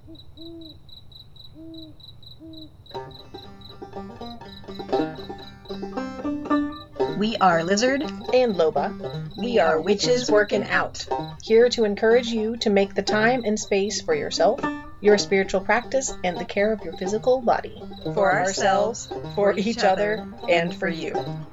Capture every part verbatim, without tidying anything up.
We are Lizard and Loba. We are Witches Working Out, here to encourage you to make the time and space for yourself, your spiritual practice, and the care of your physical body. For ourselves, for, for each, each other, other, and for you.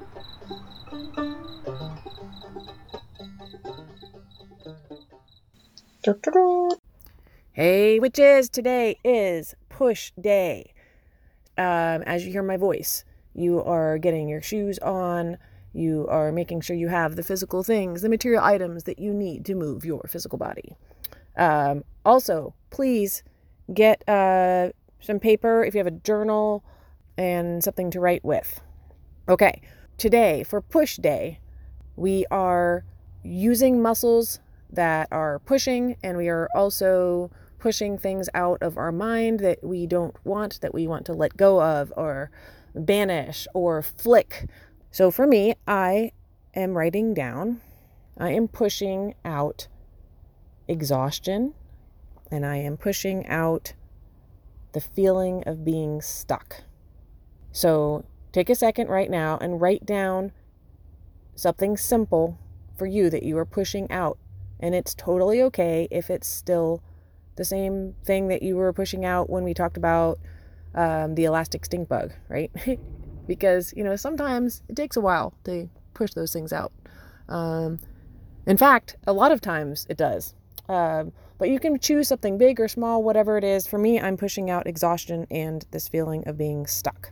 Hey witches, today is push day. Um, as you hear my voice, you are getting your shoes on, you are making sure you have the physical things, the material items that you need to move your physical body. Um, also, please get uh, some paper if you have a journal and something to write with. Okay, today for push day, we are using muscles that are pushing, and we are also pushing things out of our mind that we don't want, that we want to let go of or banish or flick. So for me, I am writing down, I am pushing out exhaustion, and I am pushing out the feeling of being stuck. So take a second right now and write down something simple for you that you are pushing out. And it's totally okay if it's still the same thing that you were pushing out when we talked about um, the elastic stink bug, right? Because, you know, sometimes it takes a while to push those things out. Um, in fact, a lot of times it does. Um, but you can choose something big or small, whatever it is. For me, I'm pushing out exhaustion and this feeling of being stuck.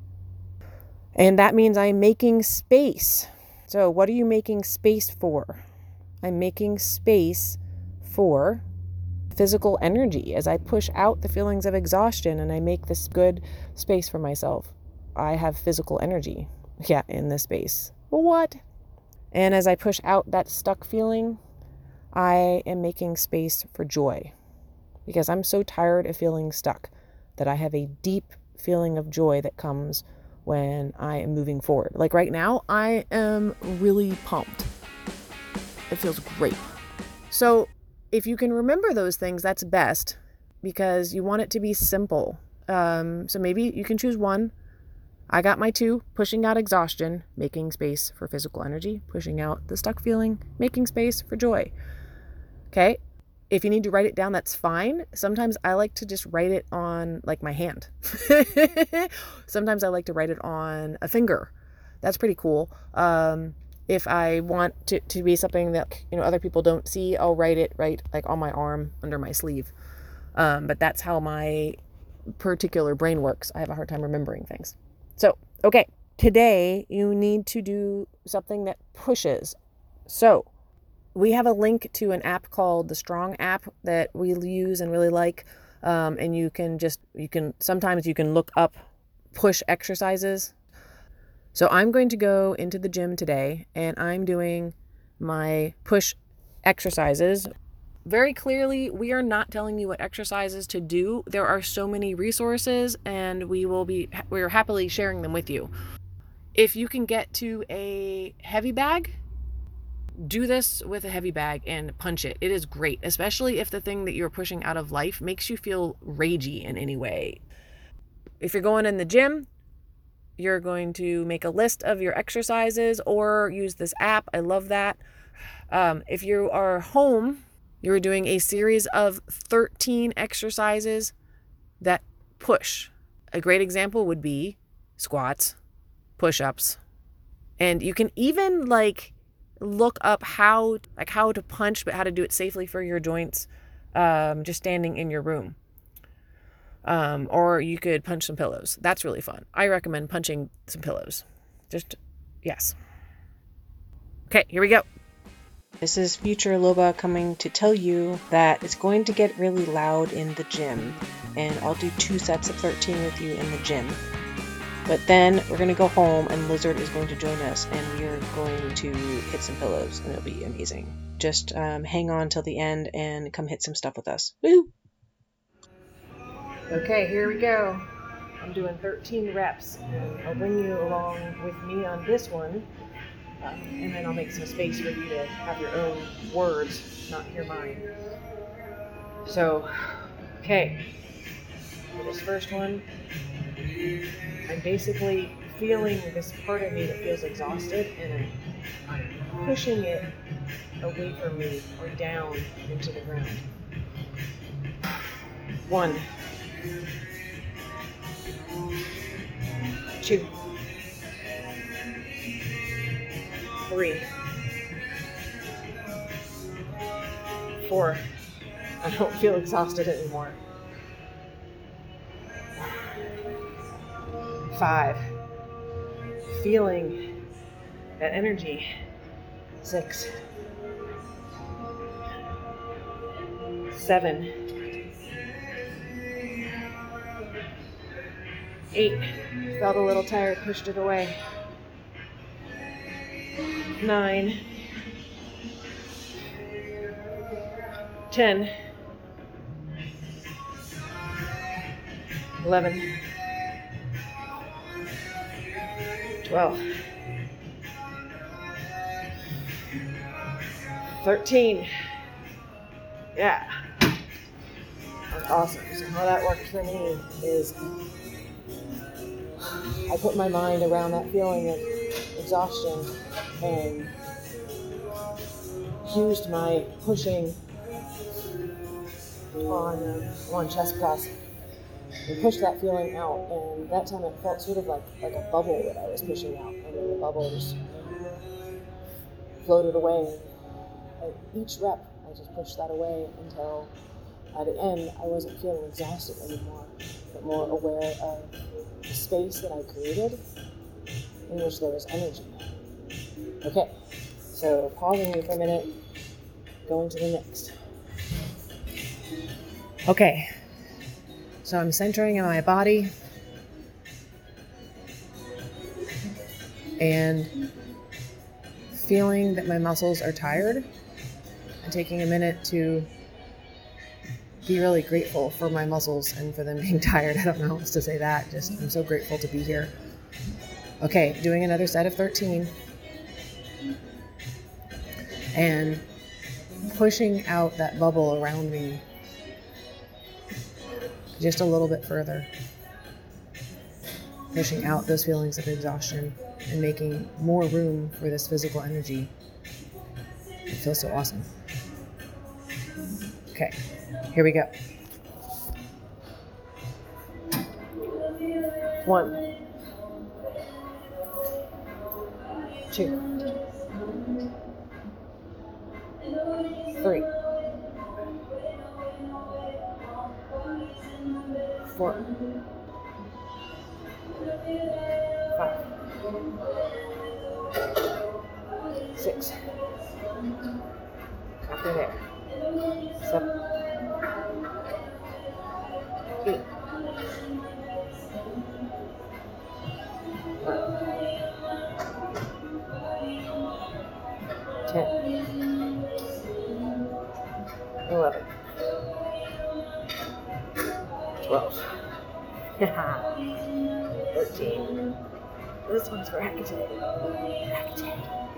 And that means I'm making space. So what are you making space for? I'm making space for physical energy as I push out the feelings of exhaustion and I make this good space for myself. I have physical energy, yeah, in this space. What? And as I push out that stuck feeling, I am making space for joy because I'm so tired of feeling stuck that I have a deep feeling of joy that comes when I am moving forward. Like right now, I am really pumped. It feels great. So if you can remember those things, that's best because you want it to be simple. Um, so maybe you can choose one. I got my two, pushing out exhaustion, making space for physical energy, pushing out the stuck feeling, making space for joy. Okay. If you need to write it down, that's fine. Sometimes I like to just write it on like my hand. Sometimes I like to write it on a finger. That's pretty cool. Um, if I want to, to be something that, you know, other people don't see, I'll write it right like on my arm under my sleeve. Um, but that's how my particular brain works. I have a hard time remembering things. So, okay, today you need to do something that pushes. So we have a link to an app called the Strong app that we use and really like. Um, and you can just, you can, sometimes you can look up push exercises. So I'm going to go into the gym today and I'm doing my push exercises. Very clearly, we are not telling you what exercises to do. There are so many resources and we will be, we're happily sharing them with you. If you can get to a heavy bag, do this with a heavy bag and punch it. It is great, especially if the thing that you're pushing out of life makes you feel ragey in any way. If you're going in the gym, you're going to make a list of your exercises or use this app. I love that. Um, if you are home, you're doing a series of thirteen exercises that push. A great example would be squats, push-ups, and you can even like look up how like how to punch, but how to do it safely for your joints, um, just standing in your room. Um, or you could punch some pillows. That's really fun. I recommend punching some pillows. Just, yes. Okay, here we go. This is future Loba coming to tell you that it's going to get really loud in the gym, and I'll do two sets of thirteen with you in the gym. But then we're going to go home and Lizard is going to join us and we are going to hit some pillows and it'll be amazing. Just um, hang on till the end and come hit some stuff with us. Woo! Okay, here we go. I'm doing thirteen reps and I'll bring you along with me on this one. Uh, and then I'll make some space for you to have your own words, not hear mine. So Okay, for this first one, I'm basically feeling this part of me that feels exhausted, and I'm, I'm pushing it away from me or down into the ground. One, two, three, four. I don't feel exhausted anymore. Five, feeling that energy. Six, seven, eight, felt a little tired, pushed it away. Nine, ten, eleven, twelve, thirteen. Yeah. That's awesome. So how that worked for me is I put my mind around that feeling of exhaustion and used my pushing on uh, on chest press and pushed that feeling out. And that time it felt sort of like, like a bubble that I was pushing out, and then the bubble just floated away. At each rep, I just pushed that away until at the end I wasn't feeling exhausted anymore, but more aware of the space that I created in which there was energy. Okay, so pausing me for a minute, going to the next. Okay, so I'm centering in my body and feeling that my muscles are tired and taking a minute to be really grateful for my muscles and for them being tired. I don't know how else to say that. Just, I'm so grateful to be here. Okay, doing another set of thirteen. And pushing out that bubble around me just a little bit further. Pushing out those feelings of exhaustion and making more room for this physical energy. It feels so awesome. Okay, here we go. One, two, three, four, five, six, after there, seven, eight, ten, eleven, twelve, thirteen. This one's for Hecate. Hecate.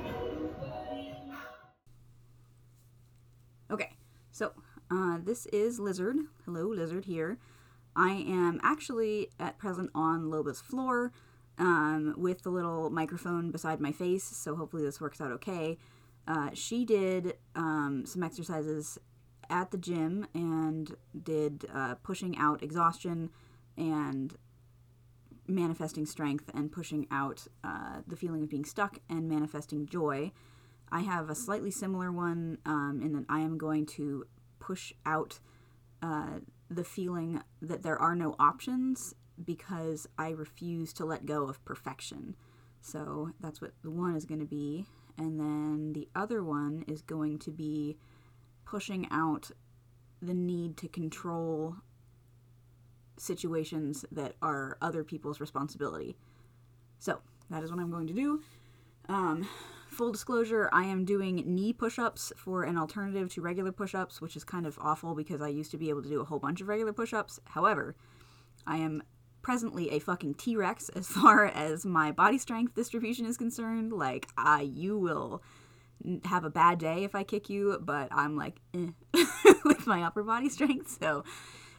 Okay, so uh, this is Lizard. Hello, Lizard here. I am actually at present on Loba's floor um, with the little microphone beside my face, so hopefully this works out okay. Uh, she did um, some exercises at the gym and did uh, pushing out exhaustion and manifesting strength and pushing out uh, the feeling of being stuck and manifesting joy. I have a slightly similar one um, in that I am going to push out uh, the feeling that there are no options because I refuse to let go of perfection. So that's what the one is going to be. And then the other one is going to be pushing out the need to control situations that are other people's responsibility. So that is what I'm going to do. Um, full disclosure, I am doing knee push-ups for an alternative to regular push-ups, which is kind of awful because I used to be able to do a whole bunch of regular push-ups. However, I am presently a fucking T-Rex as far as my body strength distribution is concerned. Like, uh, you will have a bad day if I kick you, but I'm like, eh, with my upper body strength. So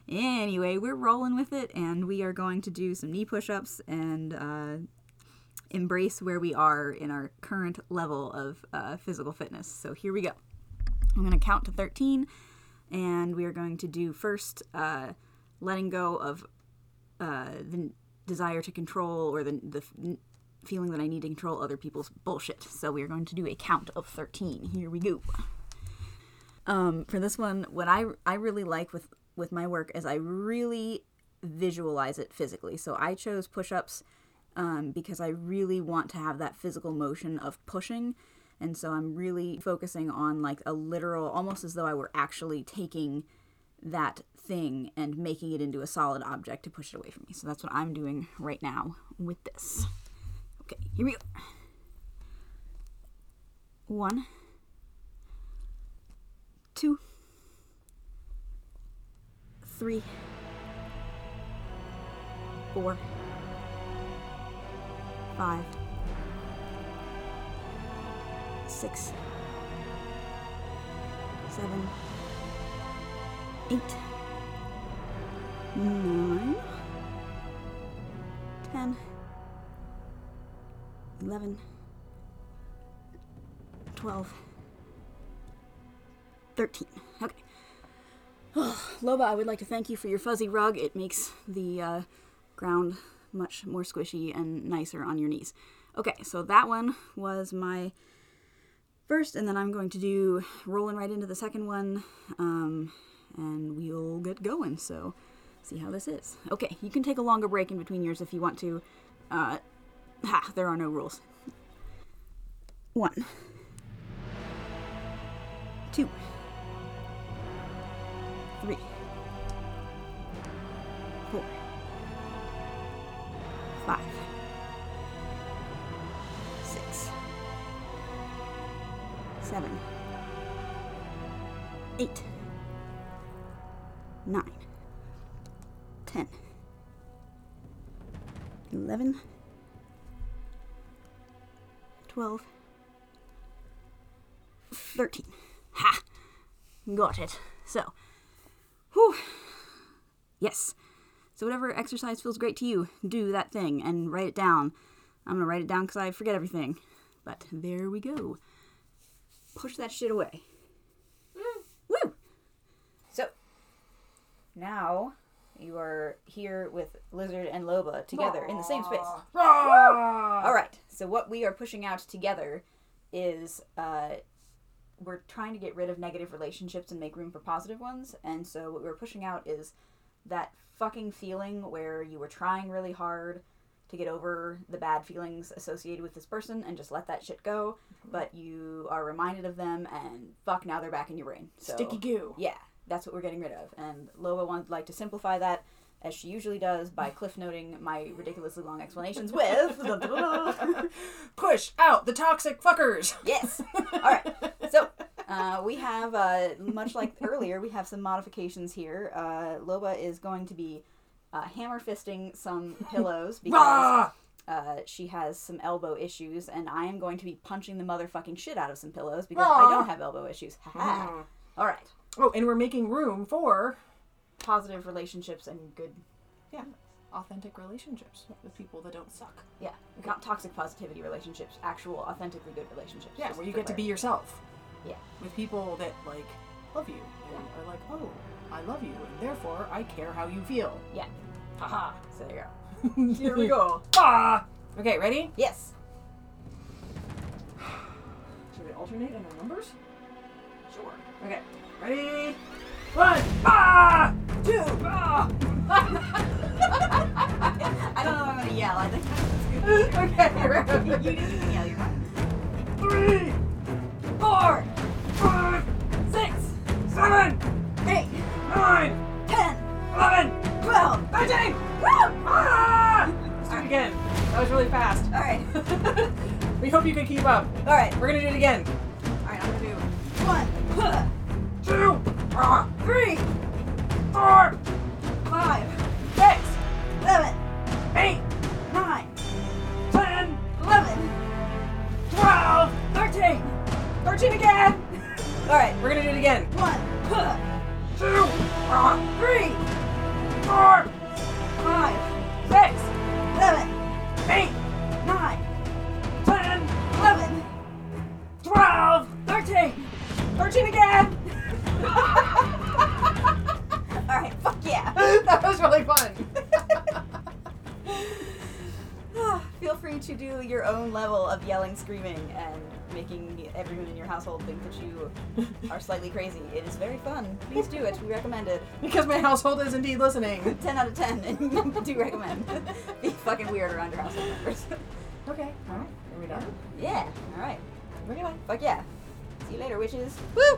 Anyway, we're rolling with it, and we are going to do some knee push-ups and uh, embrace where we are in our current level of uh, physical fitness. So here we go. I'm going to count to thirteen, and we are going to do first uh, letting go of uh, the desire to control or the, the feeling that I need to control other people's bullshit. So we are going to do a count of thirteen. Here we go. Um, for this one, what I, I really like with with my work is I really visualize it physically. So I chose push-ups um, because I really want to have that physical motion of pushing. And so I'm really focusing on like a literal, almost as though I were actually taking that thing and making it into a solid object to push it away from me. So that's what I'm doing right now with this. Okay, here we go. One, two, three, four, five, six, seven, eight, nine, ten, eleven, twelve, thirteen. Okay. Oh, Loba, I would like to thank you for your fuzzy rug. It makes the uh, ground much more squishy and nicer on your knees. Okay, so that one was my first, and then I'm going to do rolling right into the second one, um, and we'll get going, so see how this is. Okay, you can take a longer break in between yours if you want to. Uh, ha, there are no rules. One. Two. Three, four, five, six, seven, eight, nine, ten, eleven, twelve, thirteen. Ha! Got it. So, whew. Yes. So whatever exercise feels great to you, do that thing and write it down. I'm going to write it down because I forget everything. But there we go. Push that shit away. Mm. Woo! So, now you are here with Lizard and Loba together in the same space. Alright, so what we are pushing out together is... Uh, we're trying to get rid of negative relationships and make room for positive ones. And so what we're pushing out is that fucking feeling where you were trying really hard to get over the bad feelings associated with this person and just let that shit go. But you are reminded of them and fuck, now they're back in your brain. So, Sticky goo. Yeah, that's what we're getting rid of. And Loba would like to simplify that, as she usually does, by cliff noting my ridiculously long explanations with... Push out the toxic fuckers! Yes! Alright, so uh, we have, uh, much like earlier, we have some modifications here. Uh, Loba is going to be uh, hammer fisting some pillows because uh, she has some elbow issues, and I am going to be punching the motherfucking shit out of some pillows because I don't have elbow issues. Ha-ha. Alright. Oh, and we're making room for... positive relationships and good, yeah, authentic relationships with people that don't suck. yeah, okay. Not toxic positivity relationships, actual authentically good relationships. Yeah, just where you for get to be clarity. yourself. Yeah. With people that, like, love you and yeah. are like, oh, I love you, and therefore I care how you feel. Yeah. Haha. So there you go. Here we go. Ah! Okay, ready? Yes. Should we alternate in our numbers? Sure. Okay, ready? One! Ah! Two! Ah! I don't know if I'm gonna yell. I think that's good. Okay, ready? You didn't even yell. You're fine. Three! Four! Five! Six. Seven! Eight. Nine! Ten. Eleven! Twelve. Thirteen! Woo! Ah! Let's do it again. That was really fast. All right. We hope you can keep up. All right. We're gonna do it again. All right. I'm gonna do one, Two! Ah! three, Four! five, Six! seven, Eight! nine, Ten! eleven, Twelve! thirteen. Thirteen again! All right. We're gonna do it again. One, Two! Ah! three, That was really fun. Feel free to do your own level of yelling, screaming, and making everyone in your household think that you are slightly crazy. It is very fun. Please do it. We recommend it. Because my household is indeed listening. ten out of ten, and do recommend. Be fucking weird around your household members. Okay, alright. Are we done? Yeah, alright. Okay. Fuck yeah. See you later, witches. Woo!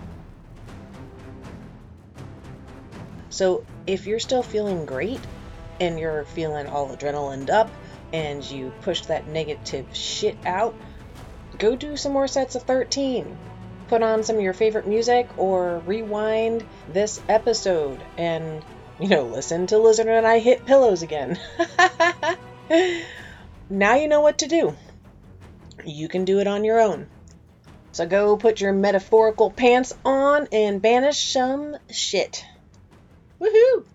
So if you're still feeling great and you're feeling all adrenalined up and you pushed that negative shit out, go do some more sets of thirteen. Put on some of your favorite music or rewind this episode and, you know, listen to Lizard and I hit pillows again. Now you know what to do. You can do it on your own. So go put your metaphorical pants on and banish some shit. Woohoo!